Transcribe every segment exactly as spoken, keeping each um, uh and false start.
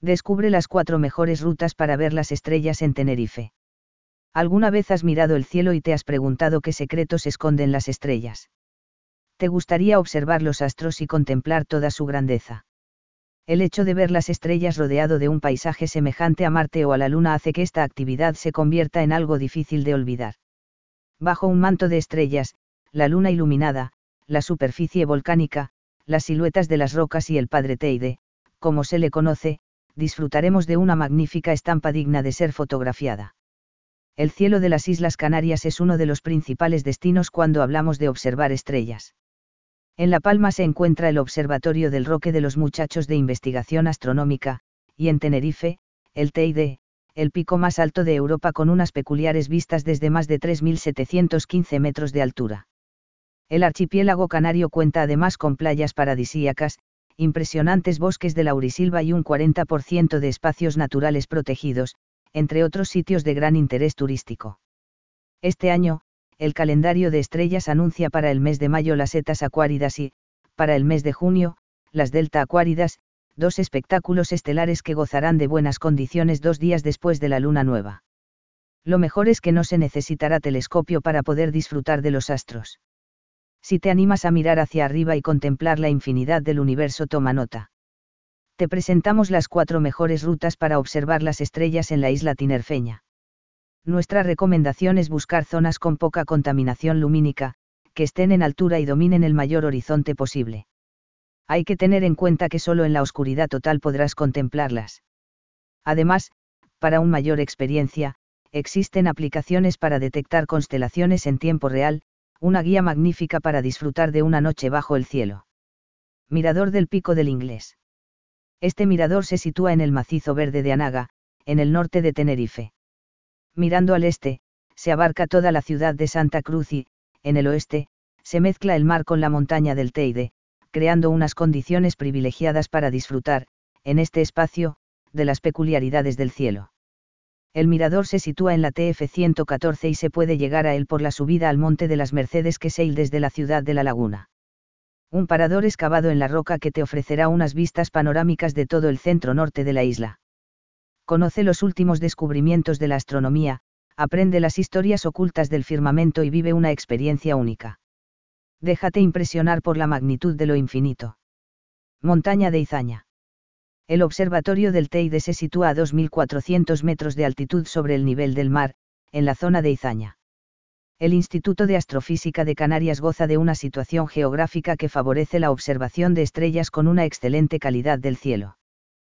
Descubre las cuatro mejores rutas para ver las estrellas en Tenerife. ¿Alguna vez has mirado el cielo y te has preguntado qué secretos esconden las estrellas? ¿Te gustaría observar los astros y contemplar toda su grandeza? El hecho de ver las estrellas rodeado de un paisaje semejante a Marte o a la Luna hace que esta actividad se convierta en algo difícil de olvidar. Bajo un manto de estrellas, la Luna iluminada, la superficie volcánica, las siluetas de las rocas y el Padre Teide, como se le conoce, disfrutaremos de una magnífica estampa digna de ser fotografiada. El cielo de las Islas Canarias es uno de los principales destinos cuando hablamos de observar estrellas. En La Palma se encuentra el Observatorio del Roque de los Muchachos de Investigación Astronómica, y en Tenerife, el Teide, el pico más alto de Europa con unas peculiares vistas desde más de tres mil setecientos quince metros de altura. El archipiélago canario cuenta además con playas paradisíacas, impresionantes bosques de laurisilva y un cuarenta por ciento de espacios naturales protegidos, entre otros sitios de gran interés turístico. Este año, el calendario de estrellas anuncia para el mes de mayo las Etas Acuáridas y, para el mes de junio, las Delta Acuáridas, dos espectáculos estelares que gozarán de buenas condiciones dos días después de la luna nueva. Lo mejor es que no se necesitará telescopio para poder disfrutar de los astros. Si te animas a mirar hacia arriba y contemplar la infinidad del universo, toma nota. Te presentamos las cuatro mejores rutas para observar las estrellas en la isla tinerfeña. Nuestra recomendación es buscar zonas con poca contaminación lumínica, que estén en altura y dominen el mayor horizonte posible. Hay que tener en cuenta que solo en la oscuridad total podrás contemplarlas. Además, para una mayor experiencia, existen aplicaciones para detectar constelaciones en tiempo real, una guía magnífica para disfrutar de una noche bajo el cielo. Mirador del Pico del Inglés. Este mirador se sitúa en el macizo verde de Anaga, en el norte de Tenerife. Mirando al este, se abarca toda la ciudad de Santa Cruz y, en el oeste, se mezcla el mar con la montaña del Teide, creando unas condiciones privilegiadas para disfrutar, en este espacio, de las peculiaridades del cielo. El mirador se sitúa en la T F ciento catorce y se puede llegar a él por la subida al Monte de las Mercedes que seil desde la ciudad de La Laguna. Un parador excavado en la roca que te ofrecerá unas vistas panorámicas de todo el centro norte de la isla. Conoce los últimos descubrimientos de la astronomía, aprende las historias ocultas del firmamento y vive una experiencia única. Déjate impresionar por la magnitud de lo infinito. Montaña de Izaña. El observatorio del Teide se sitúa a dos mil cuatrocientos metros de altitud sobre el nivel del mar, en la zona de Izaña. El Instituto de Astrofísica de Canarias goza de una situación geográfica que favorece la observación de estrellas con una excelente calidad del cielo.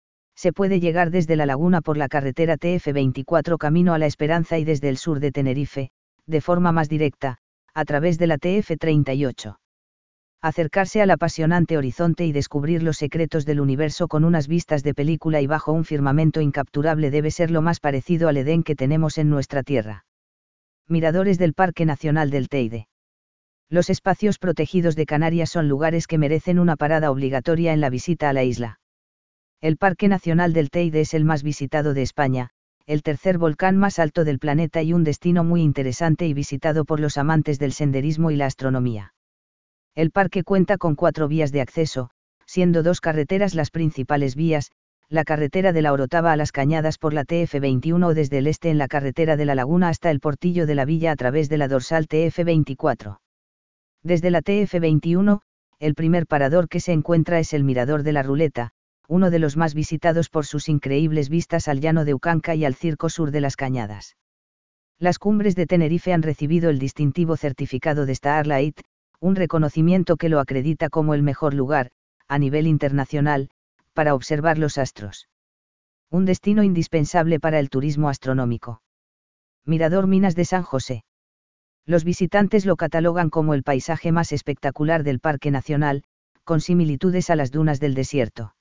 Se puede llegar desde La Laguna por la carretera T F veinticuatro camino a La Esperanza y desde el sur de Tenerife, de forma más directa, a través de la T F treinta y ocho. Acercarse al apasionante horizonte y descubrir los secretos del universo con unas vistas de película y bajo un firmamento incapturable debe ser lo más parecido al Edén que tenemos en nuestra tierra. Miradores del Parque Nacional del Teide. Los espacios protegidos de Canarias son lugares que merecen una parada obligatoria en la visita a la isla. El Parque Nacional del Teide es el más visitado de España, el tercer volcán más alto del planeta y un destino muy interesante y visitado por los amantes del senderismo y la astronomía. El parque cuenta con cuatro vías de acceso, siendo dos carreteras las principales vías, la carretera de la Orotava a Las Cañadas por la T F veintiuno o desde el este en la carretera de La Laguna hasta el Portillo de la Villa a través de la dorsal T F veinticuatro. Desde la T F veintiuno, el primer parador que se encuentra es el Mirador de la Ruleta, uno de los más visitados por sus increíbles vistas al llano de Ucanca y al Circo Sur de Las Cañadas. Las cumbres de Tenerife han recibido el distintivo certificado de Starlight, un reconocimiento que lo acredita como el mejor lugar, a nivel internacional, para observar los astros. Un destino indispensable para el turismo astronómico. Mirador Minas de San José. Los visitantes lo catalogan como el paisaje más espectacular del Parque Nacional, con similitudes a las dunas del desierto.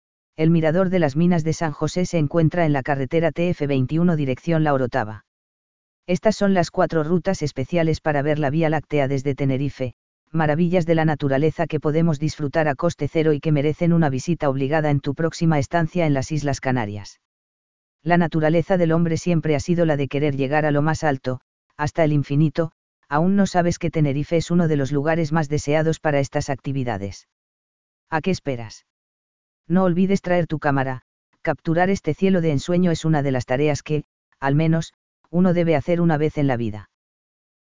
El Mirador de las Minas de San José se encuentra en la carretera T F veintiuno dirección La Orotava. Estas son las cuatro rutas especiales para ver la Vía Láctea desde Tenerife, maravillas de la naturaleza que podemos disfrutar a coste cero y que merecen una visita obligada en tu próxima estancia en las Islas Canarias. La naturaleza del hombre siempre ha sido la de querer llegar a lo más alto, hasta el infinito. Aún no sabes que Tenerife es uno de los lugares más deseados para estas actividades. ¿A qué esperas? No olvides traer tu cámara, Capturar este cielo de ensueño es una de las tareas que, al menos, uno debe hacer una vez en la vida.